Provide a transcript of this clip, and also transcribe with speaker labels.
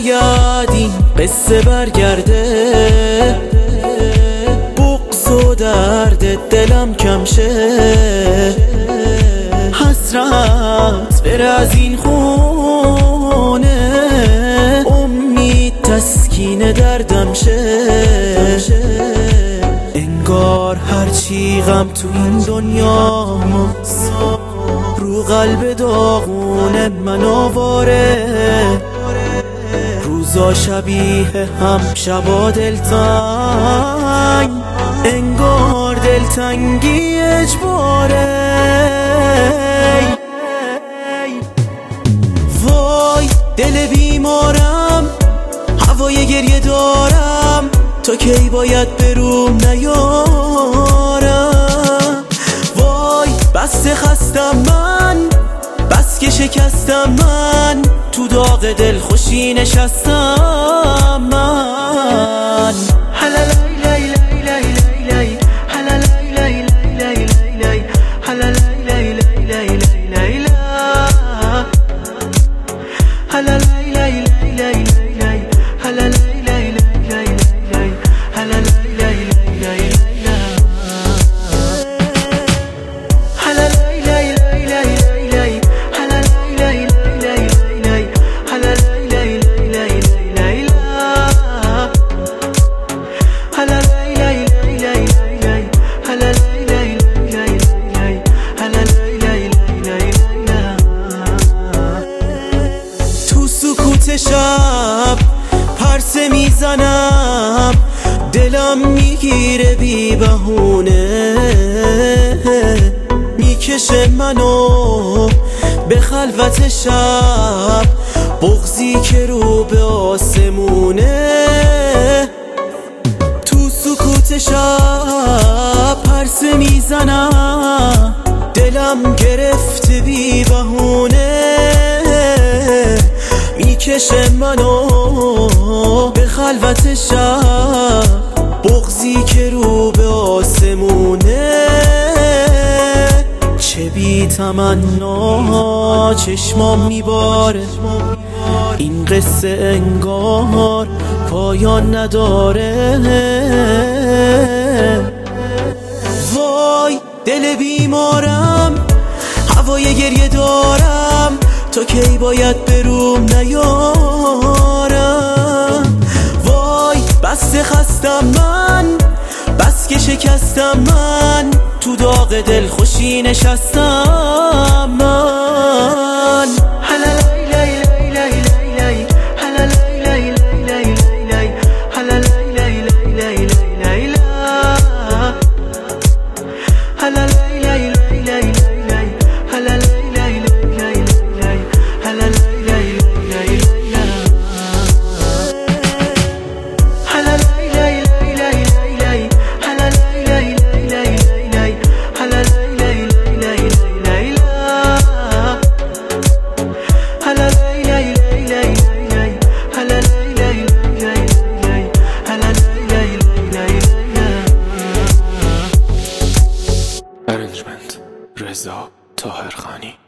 Speaker 1: شاید این قصه برگرده، بغض و درد دلم کم شه، حسرت بره از این خونه، امید تسکین دردم شه. انگار هرچی غم تو این دنیا رو قلب داغون من آواره، روزا شبیه هم شبا دلتنگ، انگار دلتنگی اجباره. وای دل بیمارم، هوای گریه دارم، تا کی باید بروم نیارم. وای بس خستم من، بس که شکستم من، تو داغ دل خوشی نشستم من. شب پرسه میزنم، دلم میگیره بی بهونه، میکشه منو به خلوت شب، بغضی که رو به آسمونه. تو سکوت شب پرسه میزنم، دلم گرفته بی بهونه، میکشه منو به خلوت شب، بغضی که رو به آسمونه. چه بی تمنا چشمام میباره، این قصه انگار پایان نداره. وای دل بیمارم، هوای گریه دارم، تا کی باید بروم نیارم. وای بس خستم من، بس که شکستم من، تو داغ دل خوشی نشستم من.
Speaker 2: رضا طاهرخانی.